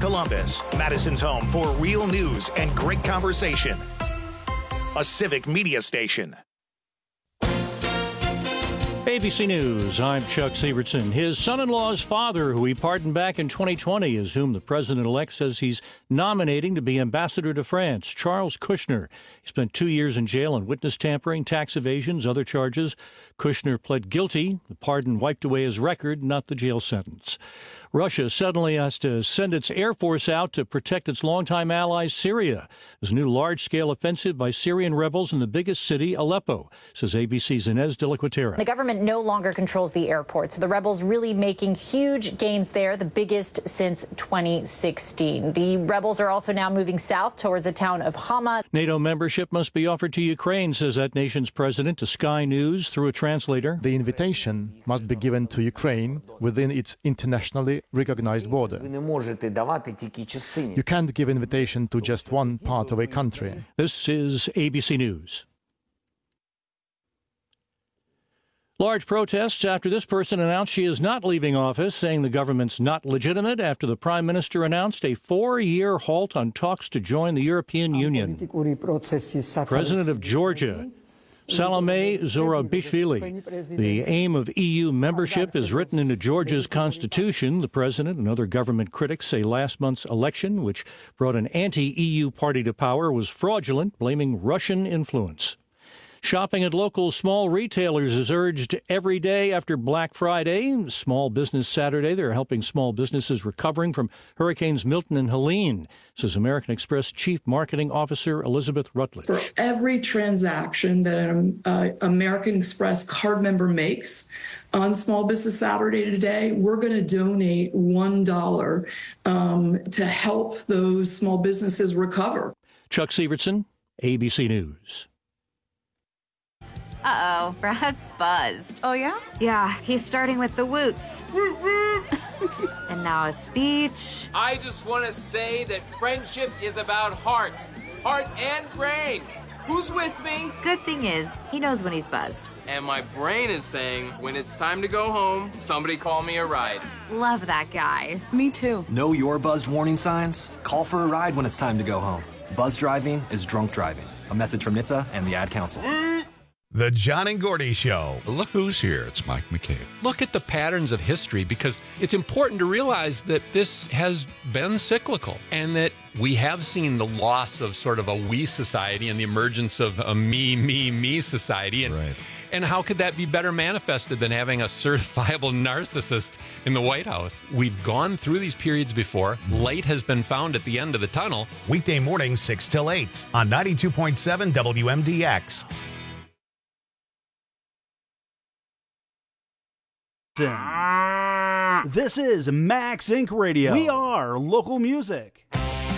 Columbus, Madison's home for real news and great conversation. A civic media station. ABC News, I'm Chuck Sievertson. His son-in-law's father, who he pardoned back in 2020, is whom the president-elect says he's nominating to be ambassador to France, Charles Kushner. He spent 2 years in jail on witness tampering, tax evasions, other charges. Kushner pled guilty. The pardon wiped away his record, not the jail sentence. Russia suddenly has to send its air force out to protect its longtime ally, Syria. There's a new large-scale offensive by Syrian rebels in the biggest city, Aleppo, says ABC's Inez de la Cuetara. The government no longer controls the airport, so the rebels really making huge gains there, the biggest since 2016. The rebels are also now moving south towards the town of Hama. NATO membership must be offered to Ukraine, says that nation's president to Sky News through a translator. The invitation must be given to Ukraine within its internationally recognized border. You can't give invitation to just one part of a country. This is ABC News. Large protests after this person announced she is not leaving office, saying the government's not legitimate after the prime minister announced a 4-year halt on talks to join the European Union. President of Georgia, Salome Zurabishvili. The aim of EU membership is written into Georgia's constitution. The president and other government critics say last month's election, which brought an anti-EU party to power, was fraudulent, blaming Russian influence. Shopping at local small retailers is urged every day after Black Friday. Small Business Saturday, they're helping small businesses recovering from Hurricanes Milton and Helene, says American Express Chief Marketing Officer Elizabeth Rutledge. For every transaction that an American Express card member makes on Small Business Saturday today, we're going to donate $1 to help those small businesses recover. Chuck Sievertson, ABC News. Uh-oh, Brad's buzzed. Oh, yeah? Yeah, he's starting with the woots. And now a speech. I just want to say that friendship is about heart and brain. Who's with me? Good thing is, he knows when he's buzzed. And my brain is saying, when it's time to go home, somebody call me a ride. Love that guy. Me too. Know your buzzed warning signs? Call for a ride when it's time to go home. Buzz driving is drunk driving. A message from NHTSA and the Ad Council. The John and Gordy Show. Look who's here. It's Mike McCabe. Look at the patterns of history, because it's important to realize that this has been cyclical and that we have seen the loss of sort of a we society and the emergence of a me society. And, right. And how could that be better manifested than having a certifiable narcissist in the White House? We've gone through these periods before. Light has been found at the end of the tunnel. Weekday mornings 6 till 8 on 92.7 WMDX. This is Max Inc. Radio. We are local music.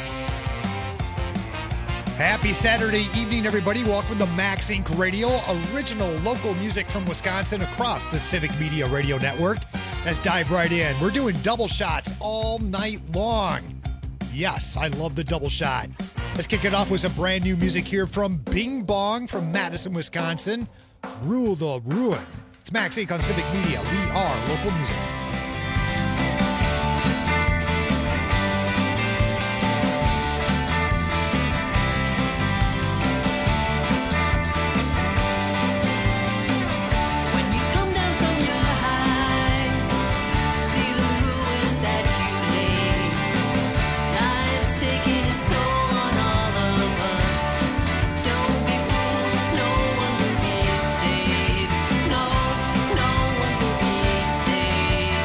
Happy Saturday evening, everybody. Welcome to Max Inc. Radio, original local music from Wisconsin across the Civic Media Radio Network. Let's dive right in. We're doing double shots all night long. Yes, I love the double shot. Let's kick it off with some brand new music here from Bing Bong from Madison, Wisconsin. Rule the Ruin. It's Max Inc. on Civic Media. We are local music. Saved. No one will be saved.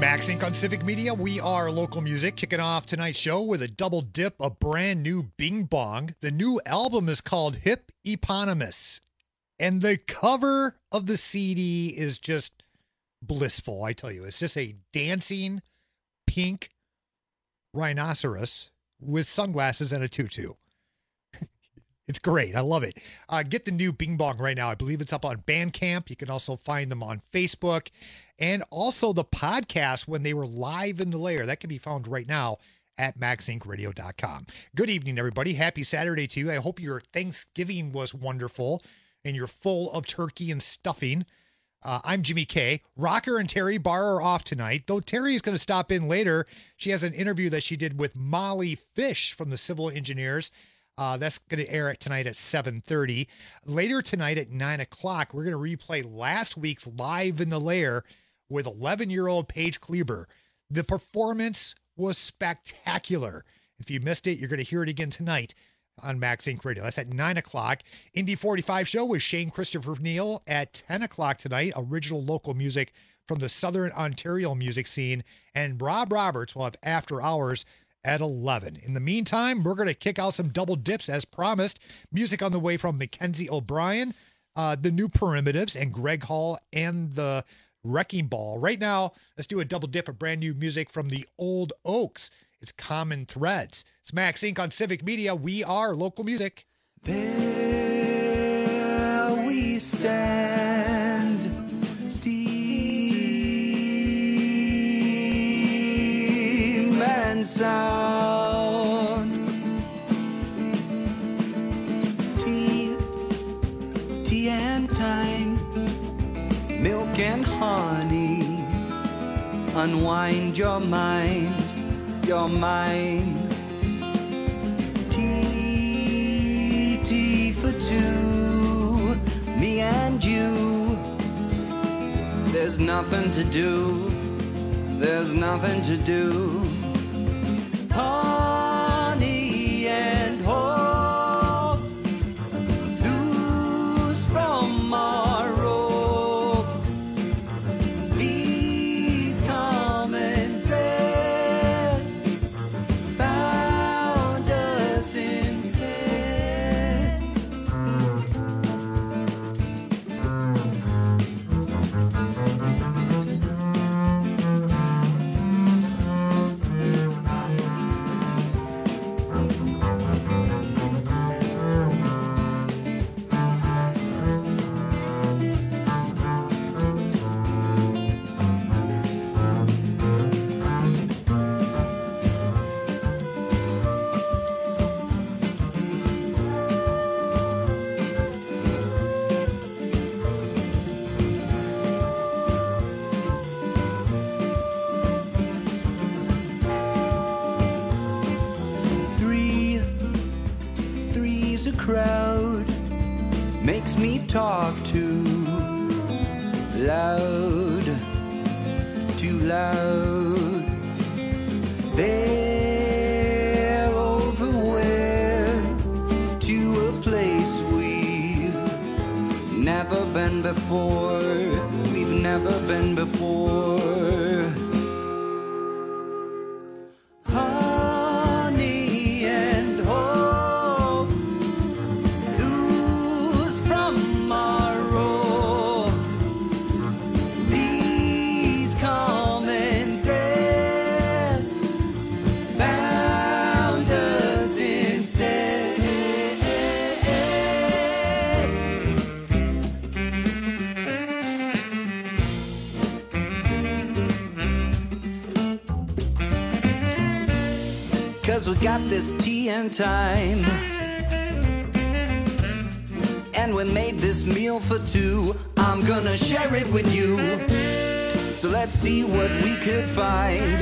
Max Inc. on Civic Media. We are local music, kicking off tonight's show with a double dip of brand new Bing Bong. The new album is called Hip Eponymous, and the cover of the CD is just blissful, I tell you. It's just a dancing pink rhinoceros with sunglasses and a tutu. It's great. I love it. Get the new Bing Bong right now. I believe it's up on Bandcamp. You can also find them on Facebook. And also the podcast when they were live in the lair. That can be found right now at maxincradio.com. Good evening, everybody. Happy Saturday to you. I hope your Thanksgiving was wonderful and you're full of turkey and stuffing. I'm Jimmy K. Rocker and Terry Barr are off tonight, though Terry is going to stop in later. She has an interview that she did with Molly Fish from the Civil Engineers. That's going to air tonight at 7:30. Later tonight at 9 o'clock, we're going to replay last week's Live in the Lair with 11-year-old Paige Kleber. The performance was spectacular. If you missed it, you're going to hear it again tonight on Max Inc. Radio. That's at 9 o'clock. Indy 45 show with Shane Christopher Neal at 10 o'clock tonight. Original local music from the Southern Ontario music scene. And Rob Roberts will have After Hours at 11. In the meantime, we're going to kick out some double dips as promised. Music on the way from Mackenzie O'Brien, the New Primitives, and Greg Hall and the Wrecking Ball. Right now, let's do a double dip of brand new music from the Old Oaks. It's Common Threads. It's Max Inc. on Civic Media. We are local music. There we stand, steam and sound. Tea and time, milk and honey. Unwind your mind. Your mind. Tea for two, me and you. There's nothing to do. There's nothing to do. Honey and hope, loose from our rope. These common threads found us instead. Three's a crowd, makes me talk too loud, too loud. They're over where, to a place we've never been before. We've never been before. Honey and hope, loose from our rope. These common threads bound us instead. 'Cause we got this tea and time, and we made this meal for two. I'm gonna share it with you, so let's see what we could find.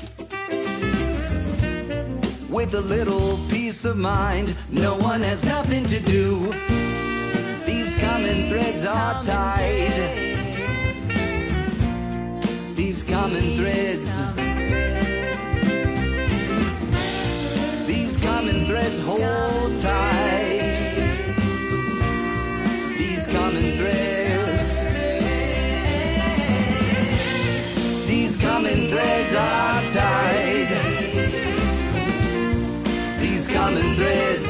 With a little peace of mind, no one has nothing to do. These common threads are tied. These common threads. These common threads hold tight. These common threads. These common threads are tied. These common threads.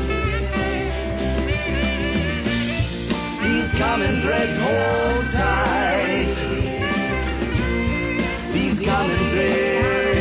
These common threads hold tight. These common threads.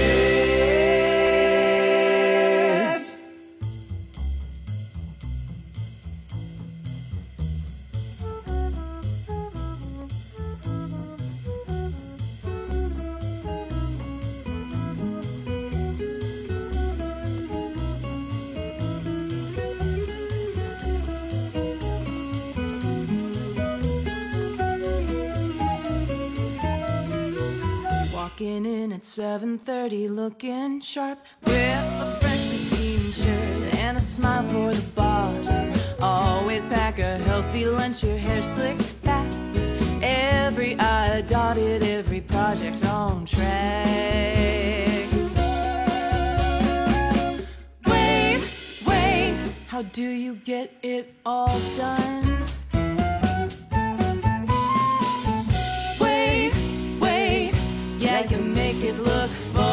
Walking in at 7:30, looking sharp, with a freshly steamed shirt and a smile for the boss. Always pack a healthy lunch, your hair slicked back, every I dotted, every project on track. Wait, how do you get it all done? Yeah, you make it look fun.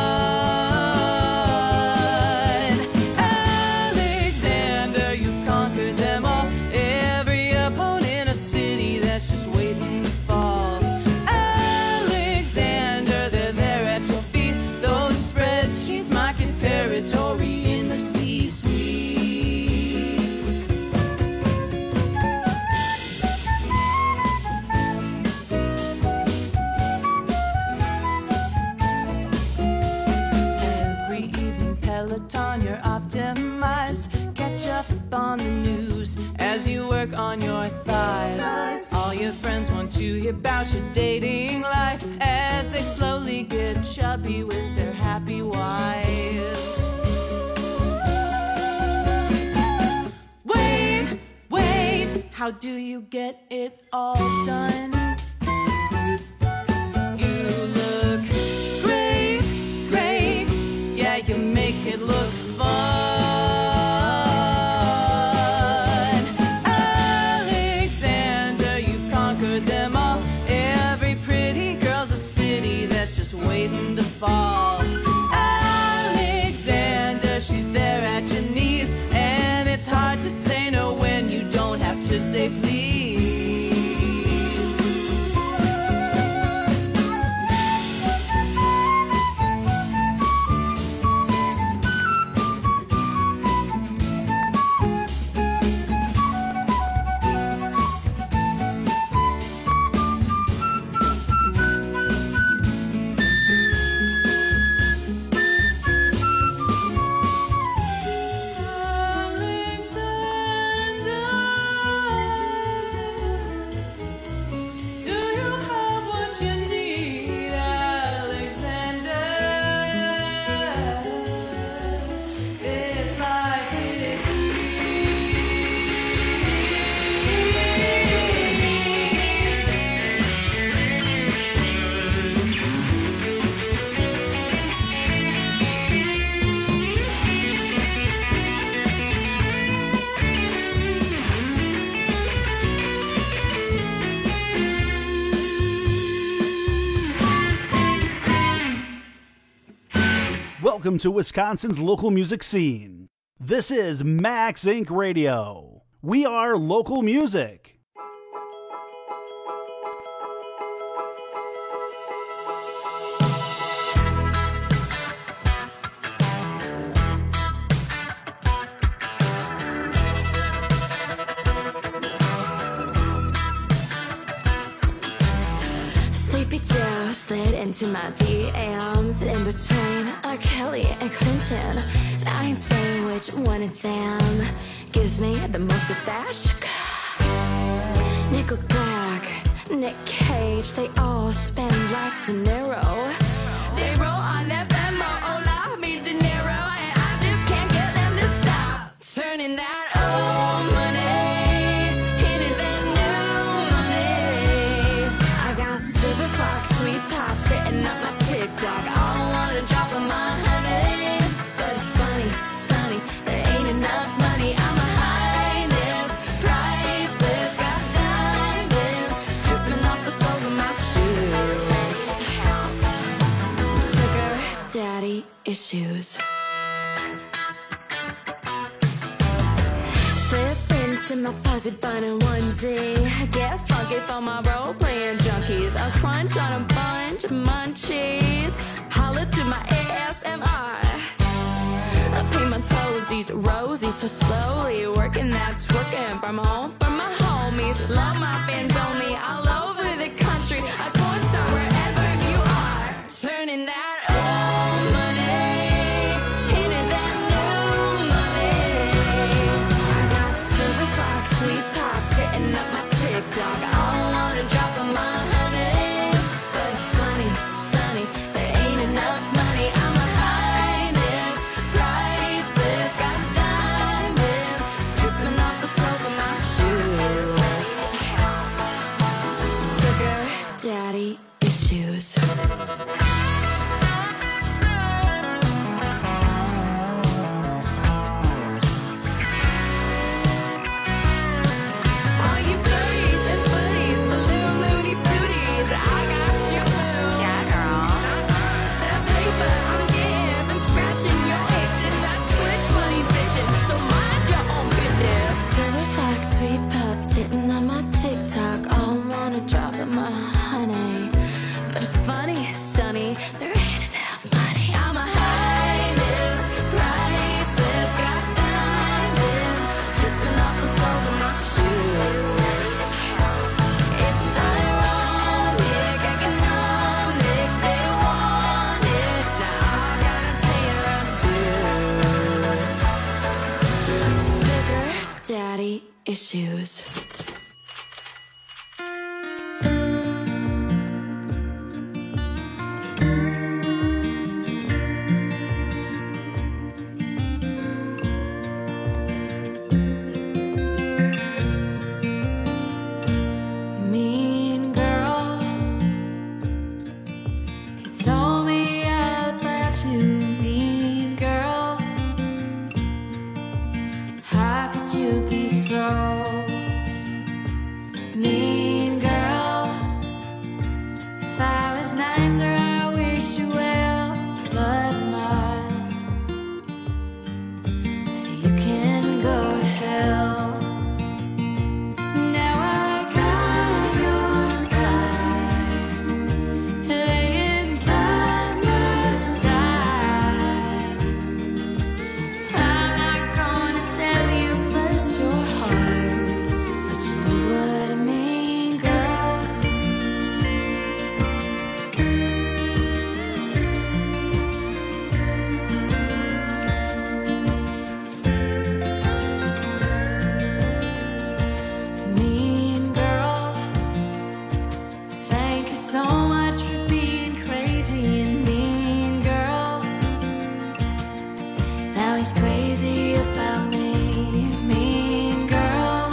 Alexander, you've conquered them all. Every opponent, a city that's just waiting to fall. Alexander, they're there at your feet. Those spreadsheets marking territory in the C-suite. You're optimized. Catch up on the news as you work on your thighs. All your friends want to hear about your dating life as they slowly get chubby with their happy wives. Wait, how do you get it all done? You make it look fun. Alexander, you've conquered them all. Every pretty girl's a city that's just waiting to fall. Alexander, she's there at your knees, and it's hard to say no when you don't have to say please. Welcome to Wisconsin's local music scene. This is Max Inc. Radio. We are local music. Sleepy Joe slid into my DMs in between Kelly and Clinton. And I ain't saying which one of them gives me the most of that. Nickelback, Nick Cage, they all spend like De Niro. They roll on that Venmo, hola, mi dinero, and I just can't get them to stop turning that old money into that new money. I got silver fox, sweet pop, sitting up my TikTok. I don't wanna drop on my honey, but it's funny, sunny, there ain't enough money. I'm a highness, priceless, got diamonds dripping off the soles of my shoes. daddy issues. Slip into my fuzzy bun onesie. Get funky for my role-playing junkies. I'll crunch on a bunch of munchies. Holla to my ASMR. I paint my toesies rosy so slowly. Working that twerking from home for my homies. Love my fans only all over the country. I porn star wherever you are. Turning that old money into that new money. I got silver clock, sweet pop sitting up my TikTok. I wanna drop on my honey, but it's funny, sunny, there ain't enough money. I'm a highness, priceless, got diamonds dripping off the soles of my shoes. Sugar daddy issues. All you footies and footies, balloon loony footies, I got you blue. Yeah, girl. That paper I'm getting for scratching your itch, and that Twitch money's bitching, so mind your own business. Silver fox, sweet pups hitting on my TikTok. All wanna drop in my honey, but it's funny, sunny, there ain't enough money. I'm a highness, priceless, got diamonds dripping off the soles of my shoes. It's ironic, economic, they want it. Now I gotta pay their dues. Sugar daddy issues. Mean girl, you told me about you, mean girl. How could you be so mean, girl? If I was nicer, I wish you well, but I'm not. So you can go to hell. Now I got your guy laying by my side. I'm not gonna tell you bless your heart, but you know what I mean, girl. Mean girl, thank you so much for being crazy and mean, girl. Now he's crazy about me, mean girl.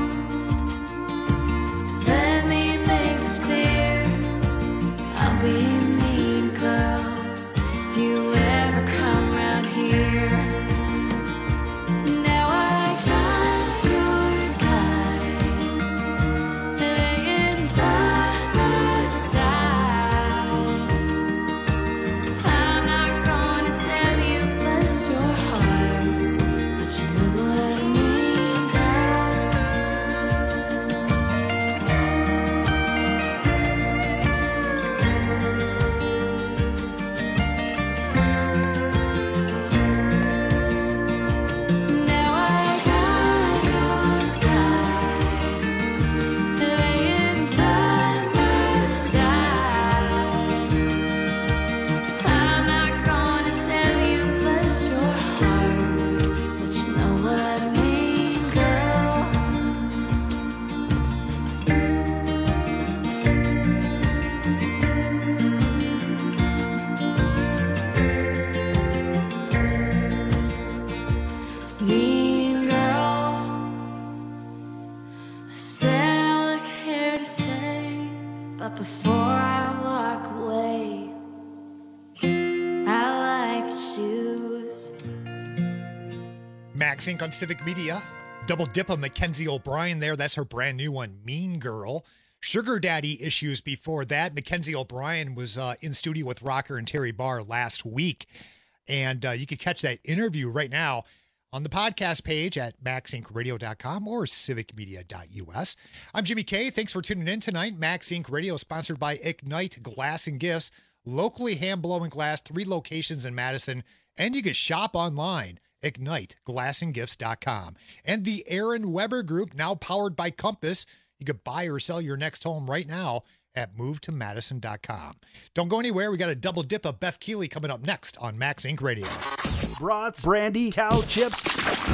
Let me make this clear, I'll be a mean girl if you ever come round here. Now I got your guy laying by my side. I'm not gonna tell you bless your heart, but you know what I mean, Now I got your guy laying by my side. I'm not gonna tell you bless your heart, but you know what I mean, girl. Mean girl, I said all I care to say, but before I walk away, I like your shoes. Max Inc. on Civic Media. Double dip of Mackenzie O'Brien there. That's her brand new one, Mean Girl. sugar daddy issues before that. Mackenzie O'Brien was in studio with Rocker and Terry Barr last week. And you can catch that interview right now on the podcast page at maxincradio.com or civicmedia.us. I'm Jimmy K. Thanks for tuning in tonight. Max Inc. Radio is sponsored by Ignite Glass and Gifts, locally hand-blowing glass, 3 locations in Madison, and you can shop online, igniteglassandgifts.com. And the Aaron Weber Group, now powered by Compass. You could buy or sell your next home right now at movetomadison.com. Don't go anywhere. We got a double dip of Beth Keeley coming up next on Max Inc. Radio. Brats, brandy, cow chips,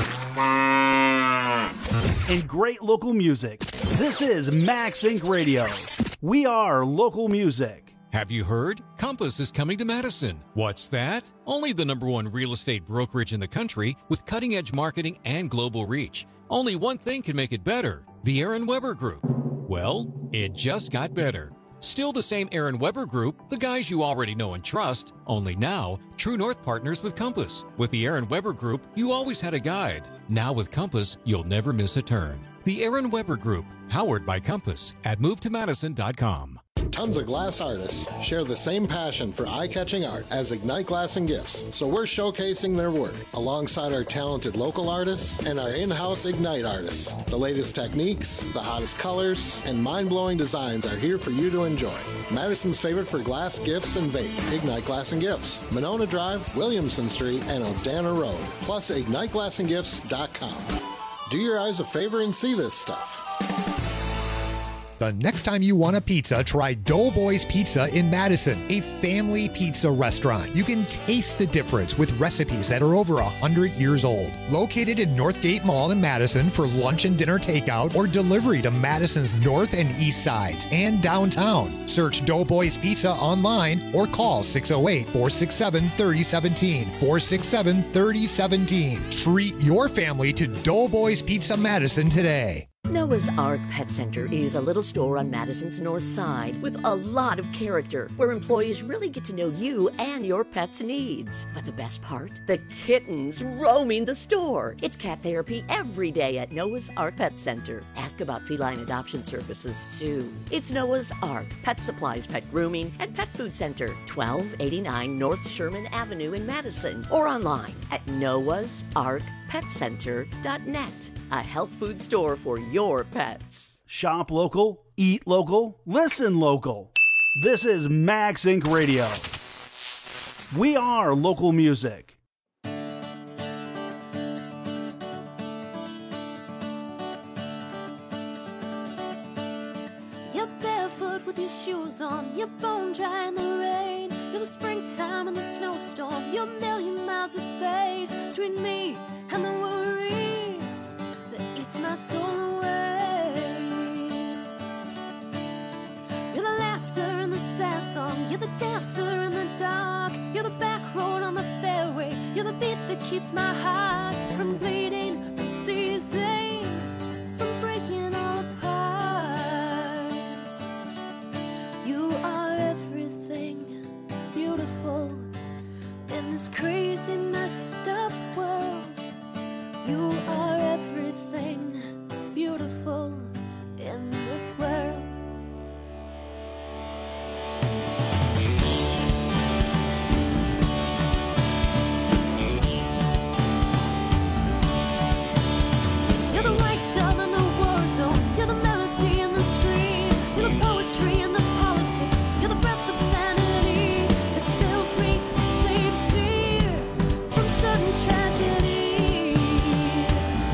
and great local music. This is Max Inc. Radio. We are local music. Have you heard? Compass is coming to Madison. What's that? Only the #1 real estate brokerage in the country with cutting-edge marketing and global reach. Only one thing can make it better: the Aaron Weber Group. Well, it just got better. Still the same Aaron Weber Group, the guys you already know and trust, only now, True North partners with Compass. With the Aaron Weber Group, you always had a guide. Now with Compass, you'll never miss a turn. The Aaron Weber Group, powered by Compass at movetomadison.com. Tons of glass artists share the same passion for eye-catching art as Ignite Glass and Gifts, so we're showcasing their work alongside our talented local artists and our in-house Ignite artists. The latest techniques, the hottest colors, and mind-blowing designs are here for you to enjoy. Madison's favorite for glass, gifts, and vape, Ignite Glass and Gifts, Monona Drive, Williamson Street, and Odana Road, plus IgniteGlassandGifts.com. Do your eyes a favor and see this stuff. The next time you want a pizza, try Doughboys Pizza in Madison, a family pizza restaurant. You can taste the difference with recipes that are over 100 years old. Located in Northgate Mall in Madison for lunch and dinner takeout or delivery to Madison's north and east sides and downtown. Search Doughboys Pizza online or call 608-467-3017. 467-3017. Treat your family to Doughboys Pizza Madison today. Noah's Ark Pet Center is a little store on Madison's north side with a lot of character where employees really get to know you and your pet's needs. But the best part? The kittens roaming the store. It's cat therapy every day at Noah's Ark Pet Center. Ask about feline adoption services too. It's Noah's Ark Pet Supplies, Pet Grooming, and Pet Food Center, 1289 North Sherman Avenue in Madison, or online at noahsarkpetcenter.net. A health food store for your pets. Shop local, eat local, listen local. This is Max Inc. Radio. We are local music. You're barefoot with your shoes on, you're bone dry in the rain. You're the springtime and the snowstorm. You're a million miles of space between me and the worry eats my soul away. You're the laughter and the sad song. You're the dancer in the dark. You're the back road on the fairway. You're the beat that keeps my heart from bleeding, from ceasing, from breaking all apart. You are everything beautiful in this crazy, messed up world. You are everything beautiful in this world. You're the white dove in the war zone. You're the melody in the stream. You're the poetry in the politics. You're the breath of sanity that fills me and saves me from sudden tragedy.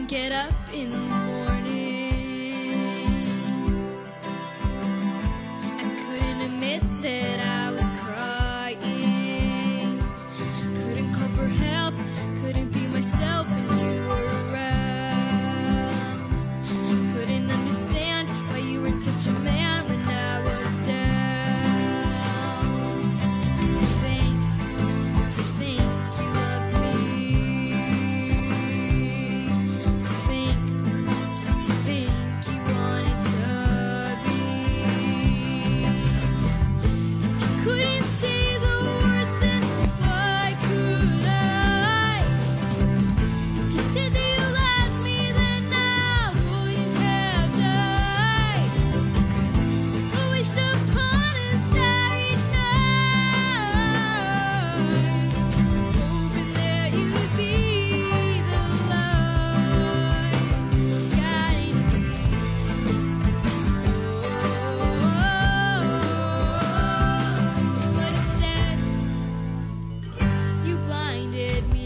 get up in the morning. I couldn't admit that I was crying. Couldn't call for help, couldn't be myself when you were around. Couldn't understand why you weren't such a man when I was down. To think you loved me. To think you wanted to be. If you couldn't say the words, then why could I? If you said that you loved me, then I wouldn't have died. I wished upon a starry night, hoping that you'd be the light guiding me. But instead, you blinded me.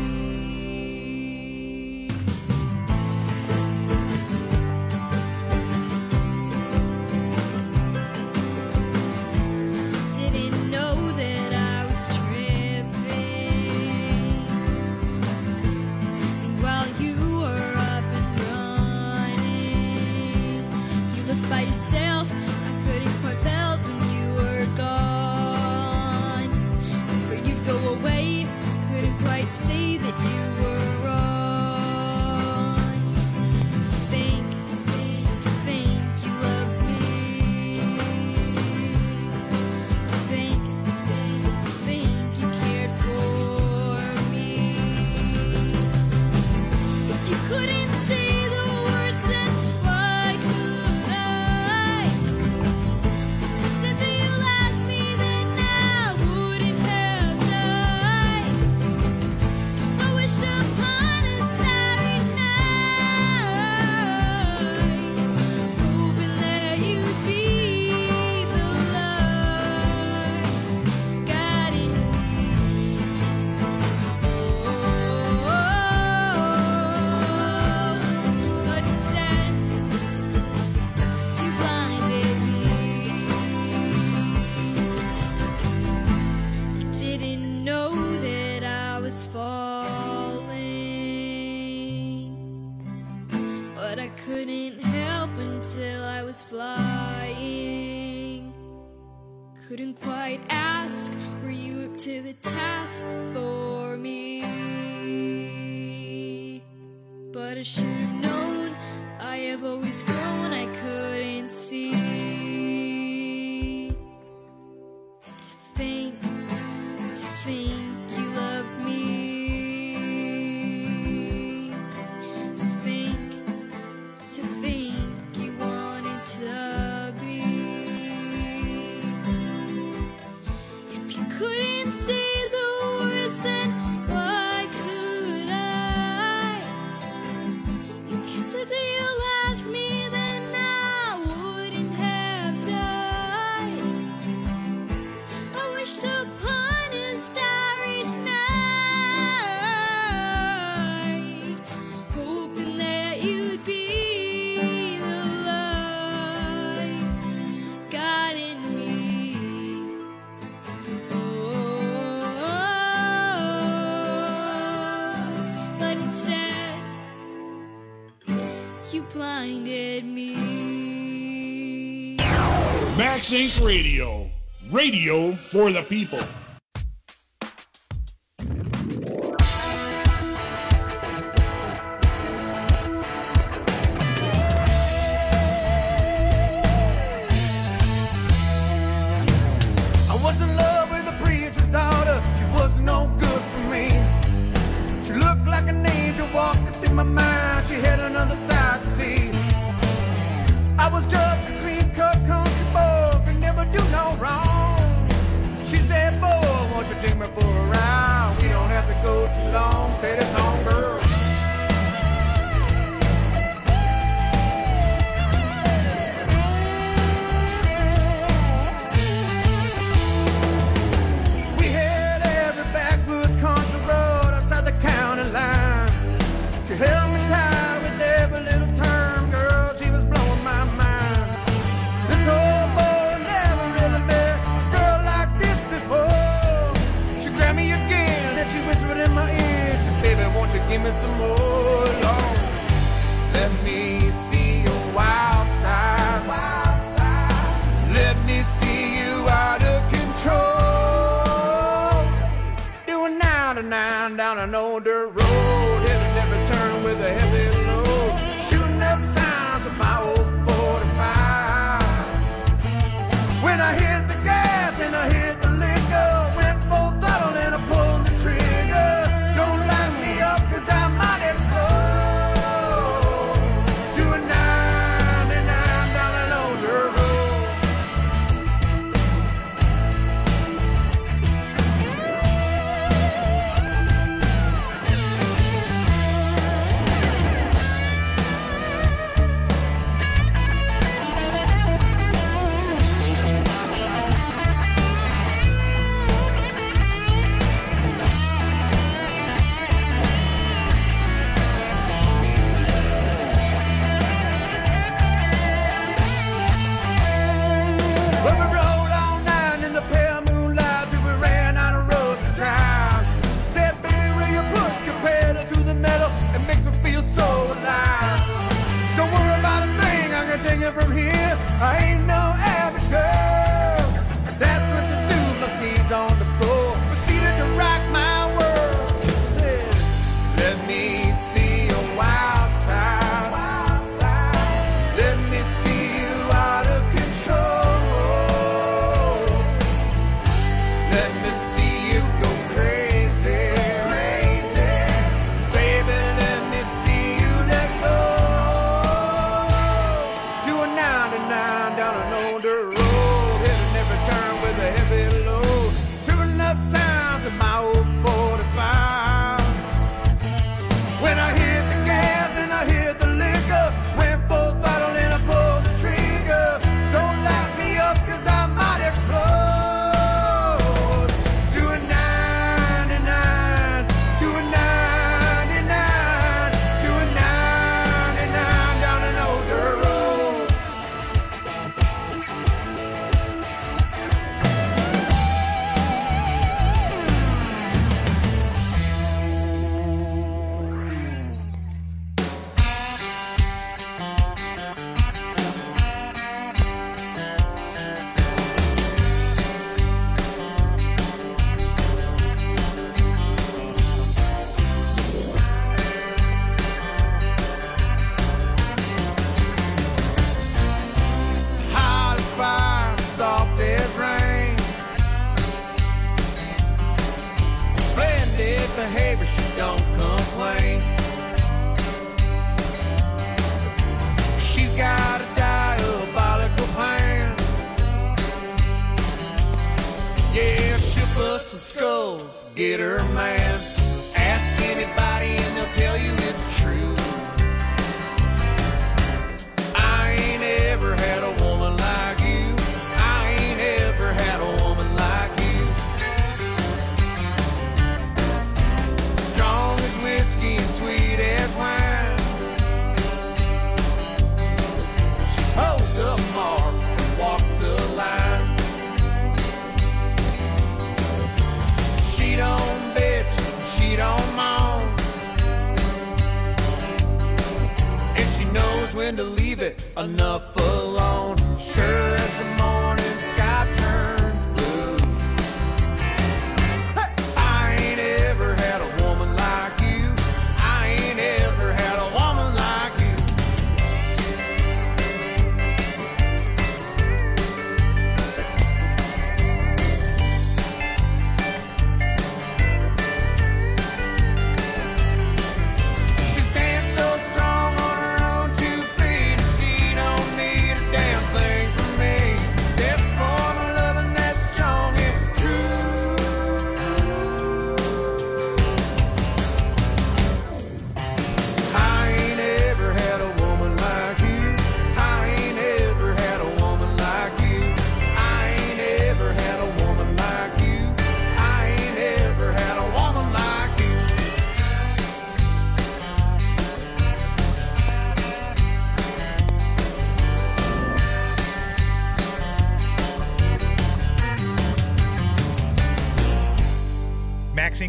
Didn't know that I was tripping. And while you were up and running, you left by yourself. I couldn't quite melt when you were gone. Afraid you'd go away, couldn't quite see that you were wrong. To think you loved me. To think you cared for me. If you couldn't say the words, then why could I? If you said that you loved me, then I wouldn't have died. I wished upon a starry night, hoping that you'd be the light guiding me. But instead, you blinded me. I didn't know that I was falling, but I couldn't help until I was flying. Couldn't quite ask, were you up to the task for me? But I should have known, I have always grown, I couldn't see. To think you loved me. To think you wanted to be. If you couldn't say the words, then why could I? If you said that you loved me, then I wouldn't have died. I wished upon a starry night, hoping that you'd be the light guiding me. But instead, you blinded me. Max Inc. Radio. Radio for the people. I was in love with a preacher's daughter. She wasn't no good for me. She looked like an angel walking through my mind. She had another side to see. I was just a clean-cut country boy, could never do no wrong. She said, boy, won't you take me for a ride? We don't have to go too long. Said it's on, girl. We had every backwoods country road outside the county line. She held me tight in my ear. She said, won't you give me some more, Lord? Let me see your wild side, wild side. Let me see you out of control. Doing 99 down an old dirt road, heading every turn with a heavy load, shooting up sounds of my old 45. When I hit the gas and I hit the liquor, went full throttle and I pulled the trigger. Don't light me up 'cause I might explode. Doing 99 down an old dirt road. Well, we rode all night in the pale moonlight till we ran out of roads to drive. Said, baby, will you put your pedal to the metal? It makes me feel so alive. Don't worry about a thing, I can take it from here. I ain't no average girl. That's what you do, my keys on the floor. Proceeded to rock my world. Said, let me see your wild side, wild side. Let me see you out of control. Let me see you go crazy, crazy. Baby, let me see you let go. Doing 99 down an old dirt road, hitting every turn with a heavy load, tuning up sounds of my old 45. When I hit the gas and I hit the liquor, went full throttle and I pulled the trigger. Don't light me up 'cause I might explode. Doing 99, doing 99, doing 99 down an old dirt road. Hot as fire, soft as rain. Splendid behavior, she don't complain. She's got a diabolical plan. Yeah, she'll bust some skulls, get her man. Ask anybody and they'll tell you it's true. I ain't ever had a woman like you. I ain't ever had a woman like you. Strong as whiskey and sweet as wine. She holds up mark and walks the line. She don't bitch, she don't moan. And she knows when to leave it enough alone. Sure as the morning sky turns blue. Hey! I ain't ever had a woman like you. I ain't ever had a woman like you. She stands so strong on her own 2 feet. She don't need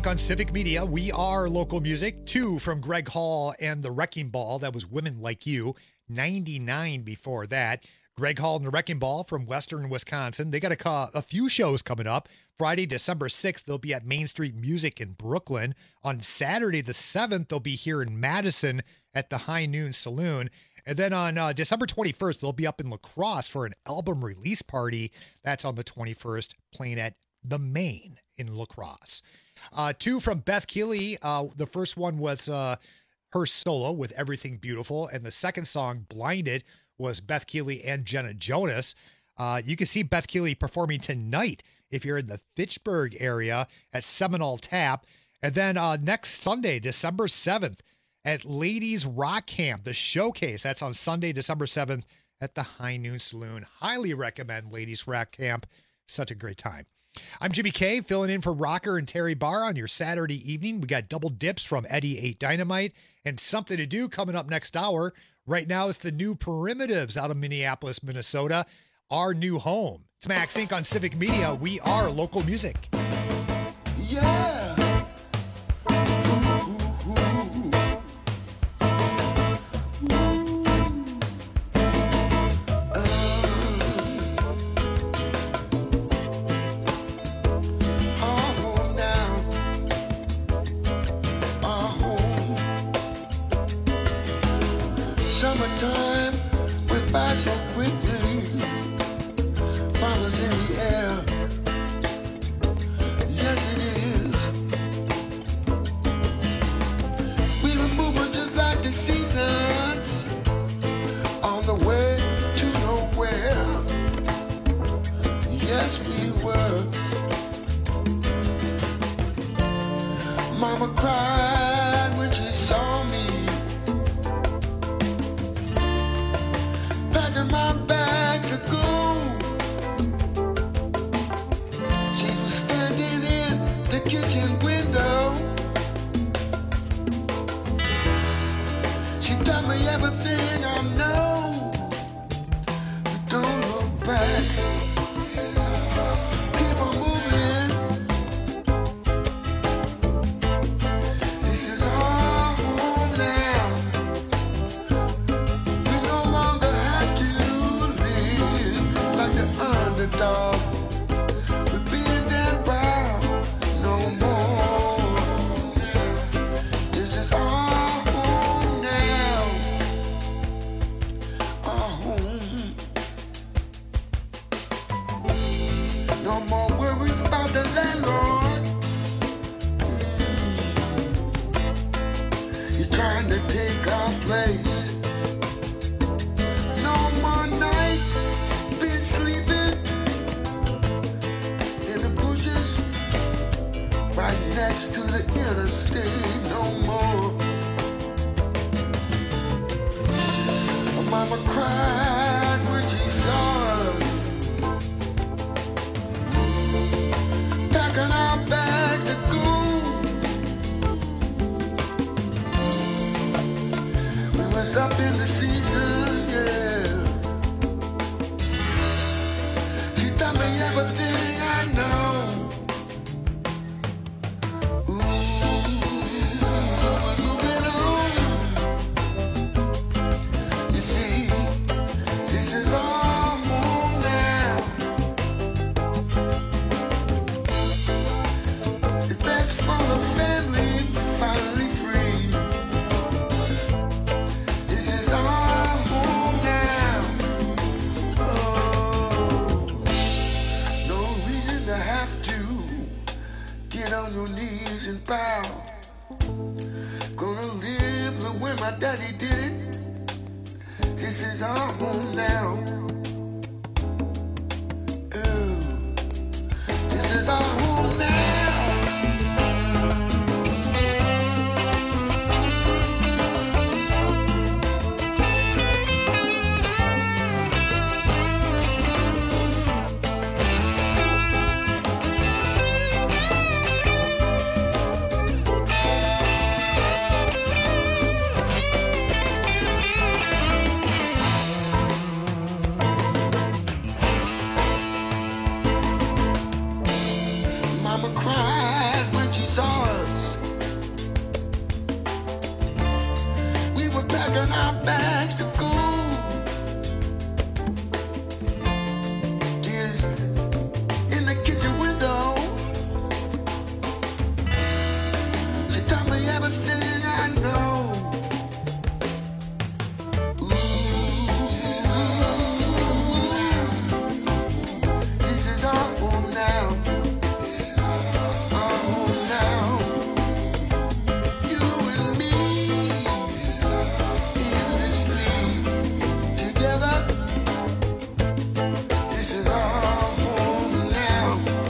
Inc. on Civic Media. We are local music. 2 from Greg Hall and the Wrecking Ball. That was Women Like You. 99 before that. Greg Hall and the Wrecking Ball from Western Wisconsin. They got a few shows coming up. Friday, December 6th, they'll be at Main Street Music in Brooklyn. On Saturday, the 7th, they'll be here in Madison at the High Noon Saloon. And then on December 21st, they'll be up in La Crosse for an album release party. That's on the 21st, playing at The Main in La Crosse. 2 from Beth Keeley. The first one was her solo with Everything Beautiful. And the second song, Blinded, was Beth Keeley and Jenna Jonas. You can see Beth Keeley performing tonight if you're in the Fitchburg area at Seminole Tap. And then next Sunday, December 7th, at Ladies Rock Camp, the showcase. That's on Sunday, December 7th at the High Noon Saloon. Highly recommend Ladies Rock Camp. Such a great time. I'm Jimmy K, filling in for Rocker and Terry Barr on your Saturday evening. We got double dips from Eddie 8 Dynamite and Something to Do coming up next hour. Right now, it's the new Primitives out of Minneapolis, Minnesota, our new home. It's Max Inc. on Civic Media. We are local music. Yeah. Summertime went by so quickly, flowers in the air. Yes, it is. We were moving just like the seasons, on the way to nowhere. Yes, we were. Mama cried when she saw me, packing my bags of gold. She was standing in the kitchen window. She taught me everything I know. Don't look back. Keep on moving. This is our home now. We no longer have to live like the underdog. We're being dead proud no more. This is our home now. Our home. No more worries about the landlord. You're trying to take our place. No more nights spent sleeping in the bushes right next to the interstate. No more. Mama cried when she saw us, packing our bags to go. We was up in the season, yeah. She taught me everything I know. Ooh, we're moving on. You see, this is our home now. The best for the family, finally free. This is our home now. Oh, no reason to have to get on your knees and bow. Gonna live the way my daddy did it. This is our home now. Oh, this is our home now. packing our bags to go. Tears in the kitchen window. She taught me everything I know. This is our home now. Our home now. You and me endlessly together. This is our home now.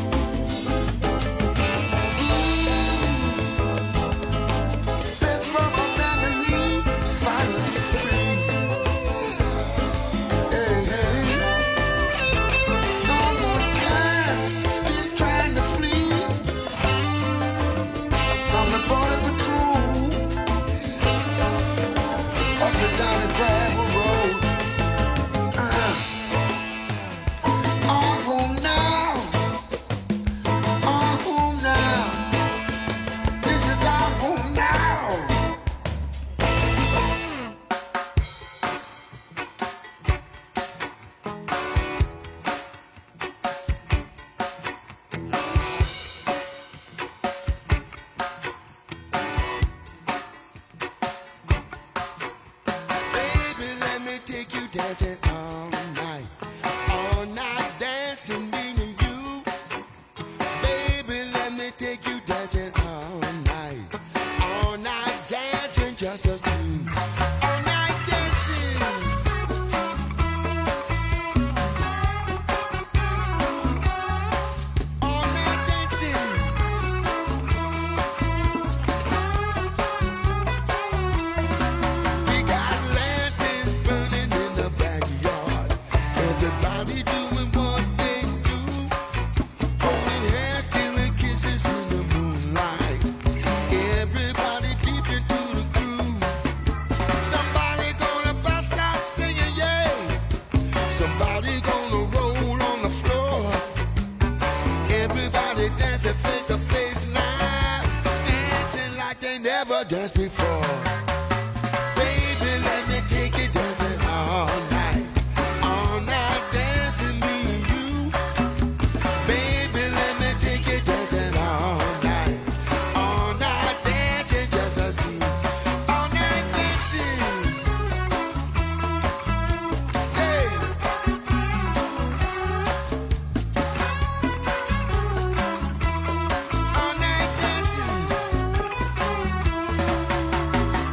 Best from our family, finally free. Hey, hey. No more time spent trying to flee from the border patrol up and down the gravel road. Our home now. Our home now. This is our home now. Baby, let me take you dancing all night. All night dancing, me and you. Baby, let me take you dancing all night. All night dancing, just us two. All night dancing. All night dancing. We got lanterns burning in the backyard. Everybody doing what they do. Holding hands, stealing kisses in the moonlight. Everybody deep into the groove. Somebody gonna bust out singing, yeah. Somebody gonna roll on the floor. Everybody dancing face to face now. Dancing like they never danced before. Baby, let me take you dancing all night. All night dancing, me and you. Baby, let me take you dancing all night. All night dancing, just us two. All night dancing. Hey. All night dancing.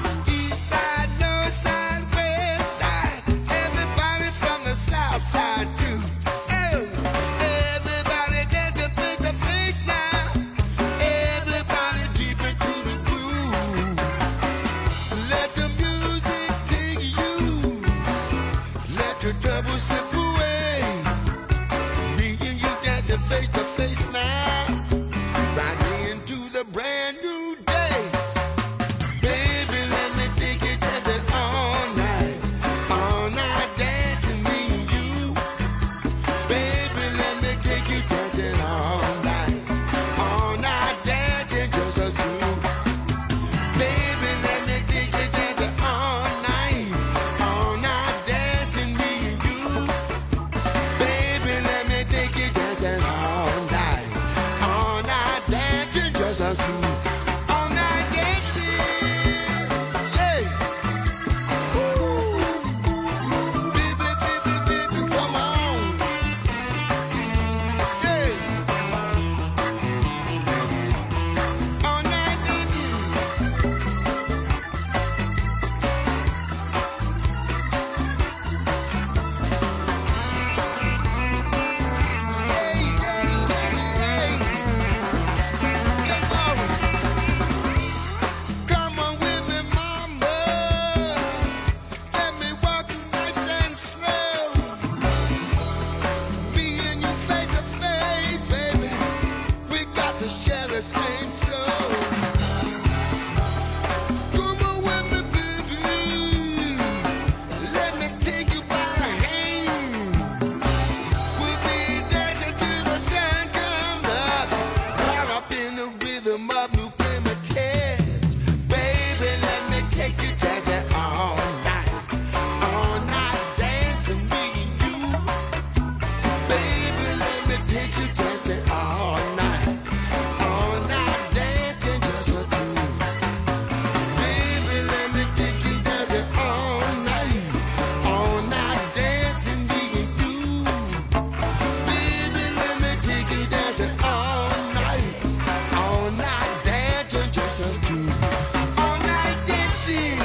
do. All night dancing.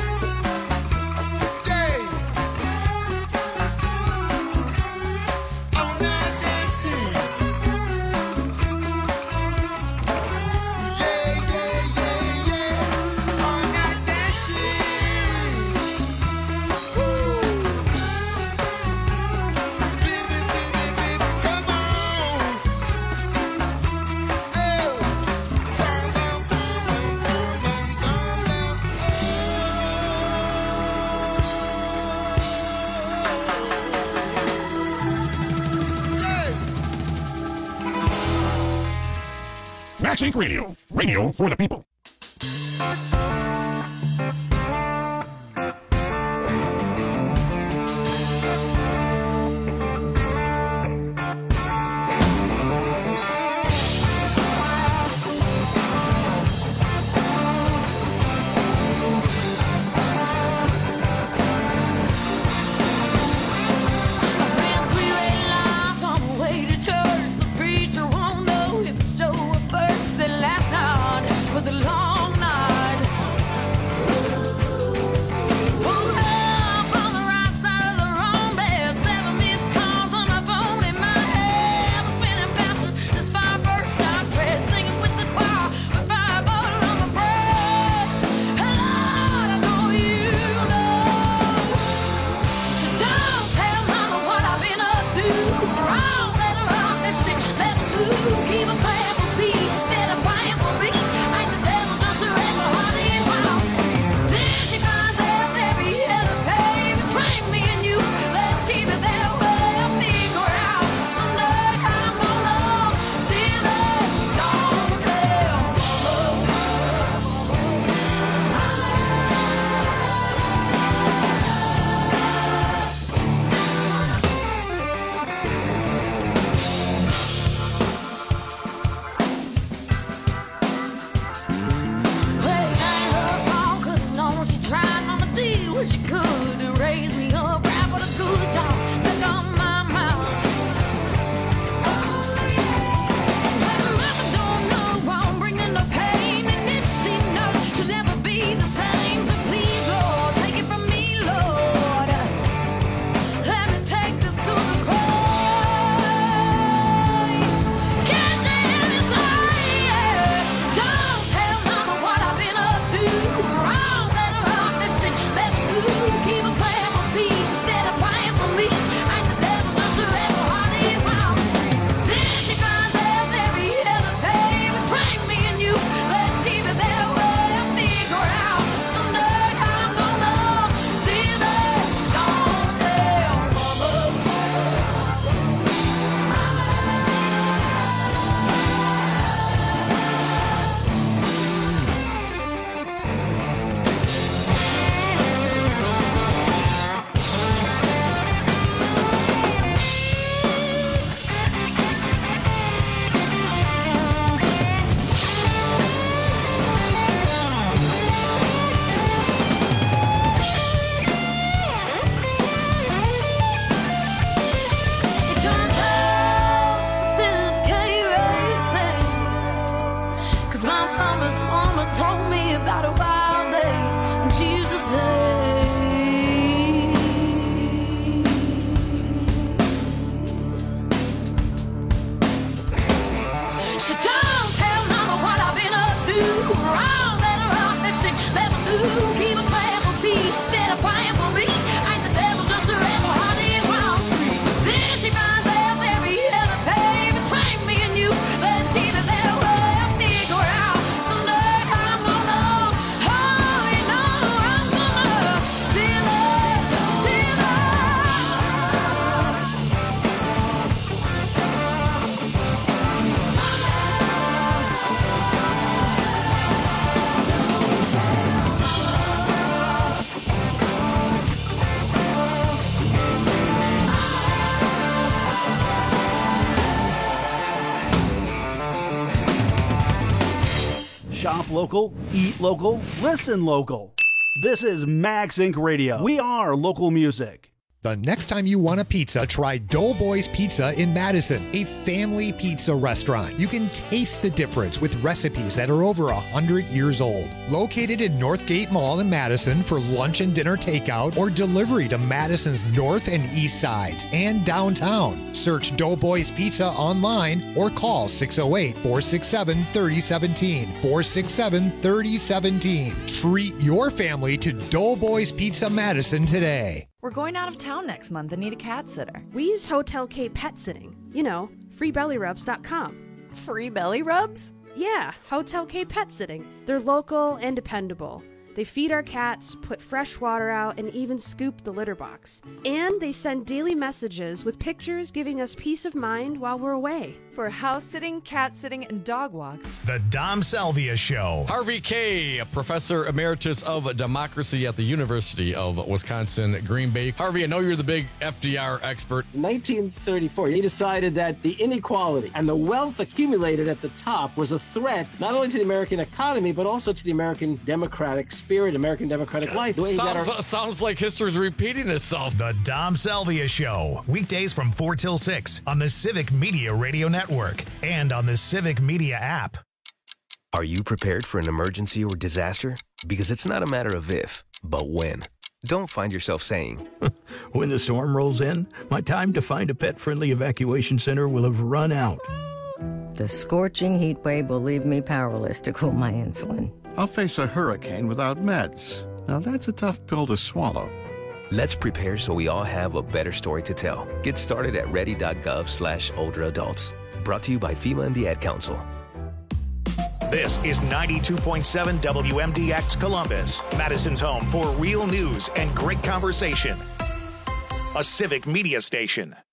Yeah. All night dancing. Yeah, yeah, yeah, yeah. All night dancing. Woo. Baby, baby, baby, come on. Max Inc. Radio. Radio for the people. Was a long night. Shop local, eat local, listen local. This is Max Inc. Radio. We are local music. The next time you want a pizza, try Doughboys Pizza in Madison, a family pizza restaurant. You can taste the difference with recipes that are over 100 years old. Located in Northgate Mall in Madison for lunch and dinner takeout or delivery to Madison's north and east sides and downtown. Search Doughboys Pizza online or call 608-467-3017. 467-3017. Treat your family to Doughboys Pizza Madison today. We're going out of town next month and need a cat sitter. We use Hotel K Pet Sitting. You know, freebellyrubs.com. Free belly rubs? Yeah, Hotel K Pet Sitting. They're local and dependable. They feed our cats, put fresh water out, and even scoop the litter box. And they send daily messages with pictures giving us peace of mind while we're away. For house sitting, cat sitting, and dog walks. The Dom Salvia Show. Harvey Kaye, Professor Emeritus of Democracy at the University of Wisconsin, Green Bay. Harvey, I know you're the big FDR expert. In 1934, he decided that the inequality and the wealth accumulated at the top was a threat not only to the American economy, but also to the American democratic spirit, American democratic life. Sounds like history's repeating itself. The Dom Salvia Show. Weekdays from 4 till 6 on the Civic Media Radio Network and on the Civic Media app. Are you prepared for an emergency or disaster? Because it's not a matter of if, but when. Don't find yourself saying, when the storm rolls in, my time to find a pet-friendly evacuation center will have run out. The scorching heat wave will leave me powerless to cool my insulin. I'll face a hurricane without meds. Now that's a tough pill to swallow. Let's prepare so we all have a better story to tell. Get started at ready.gov/older adults. Brought to you by FEMA and the Ad Council. This is 92.7 WMDX Columbus, Madison's home for real news and great conversation. A Civic Media station.